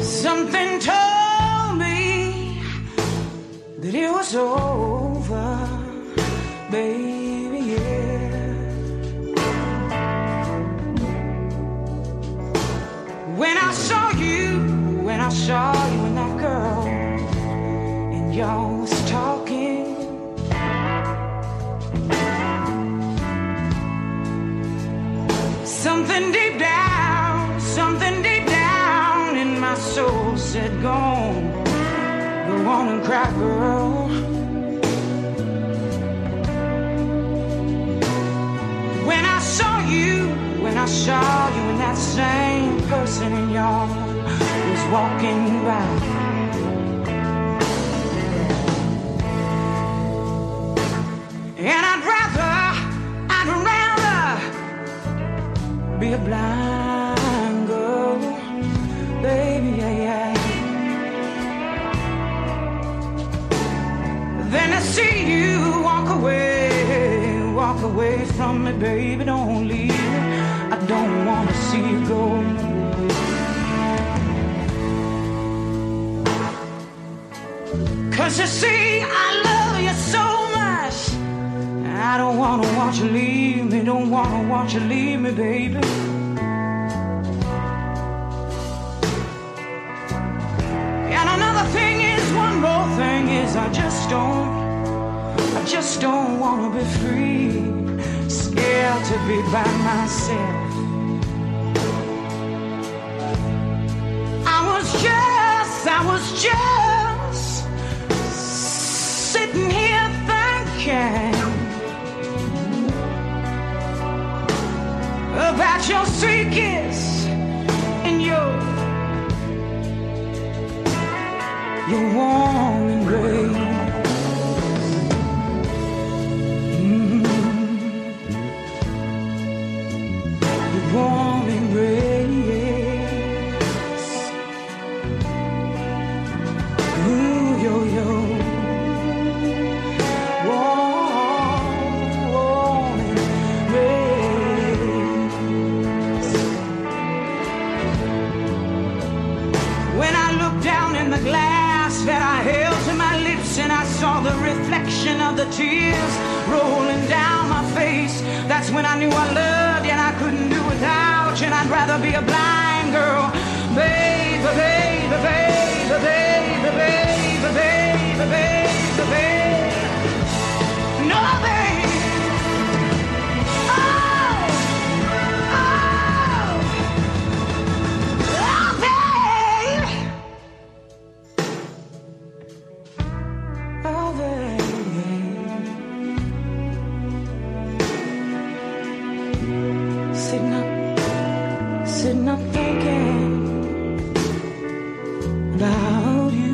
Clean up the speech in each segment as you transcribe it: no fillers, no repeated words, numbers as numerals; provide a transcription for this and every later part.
Something told me that it was over, baby, yeah. When I saw you and that girl, and y'all was talking, something deep down in my soul said, go on and cry, girl. When I saw you and that same person in y'all was walking by, and I'd rather be a blind girl, baby, yeah. Then I see you walk away from me, baby, don't leave me. I don't want to see you go. Cause you see, I love you so much, I don't want to watch you leave me, don't want to watch you leave me, baby. And another thing is, one more thing is, I just don't want to be free, scared to be by myself. I was just sitting here thinking about your sweet kiss and your warm embrace. Your warm embrace. Ooh, yo. Warm embrace. When I looked down in the glass that I held to my lips, and I saw the reflection of the tears rolling down my face, that's when I knew I loved you and I couldn't do without you, and I'd rather be a blind girl, baby, baby, baby, baby, baby, baby, baby, baby. No, baby. Sitting up thinking about you.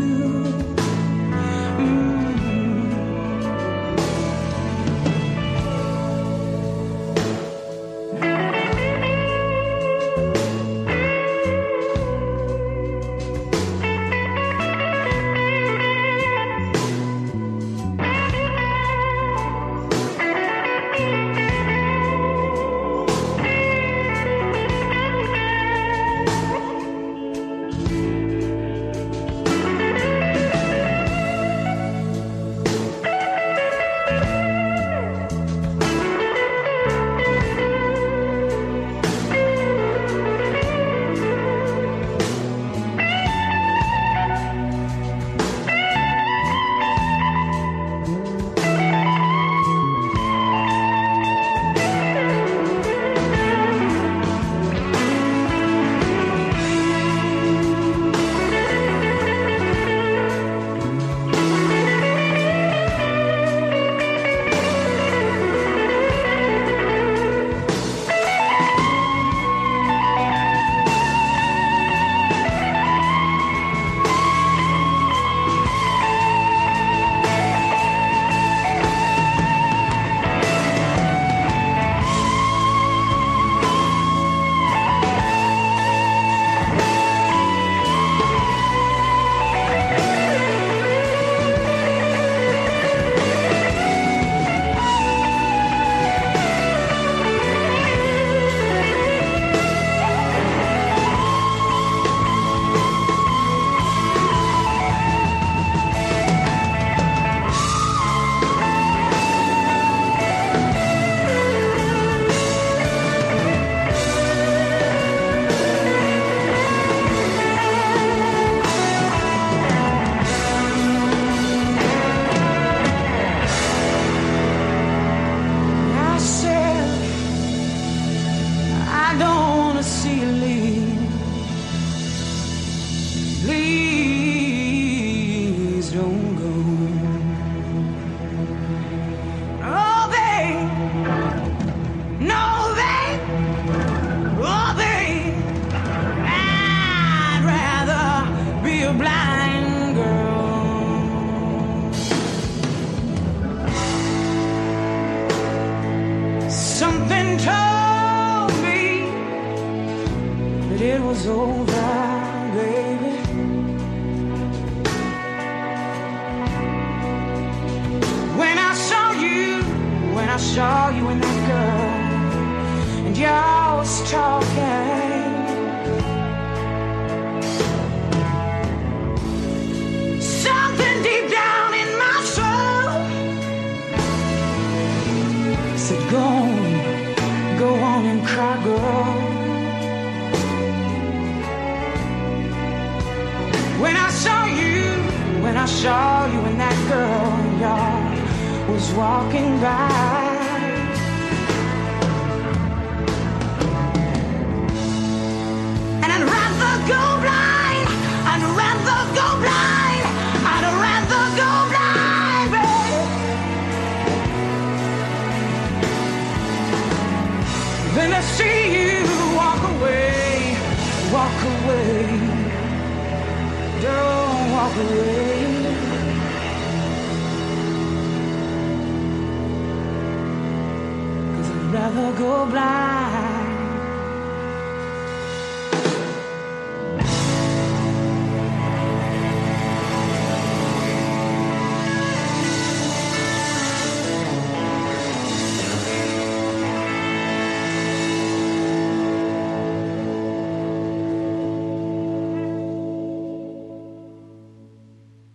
please don't go. Oh, babe, no, babe, oh, babe, I'd rather be a blind girl. Something told me that it was over, baby. When I saw you and that girl, and y'all was talking, something deep down in my soul said, go on and cry, girl. When I saw you and that girl, y'all was walking by. And I'd rather go blind, I'd rather go blind, I'd rather go blind, babe, than to see you walk away, walk away. Don't walk away. I'd rather go blind.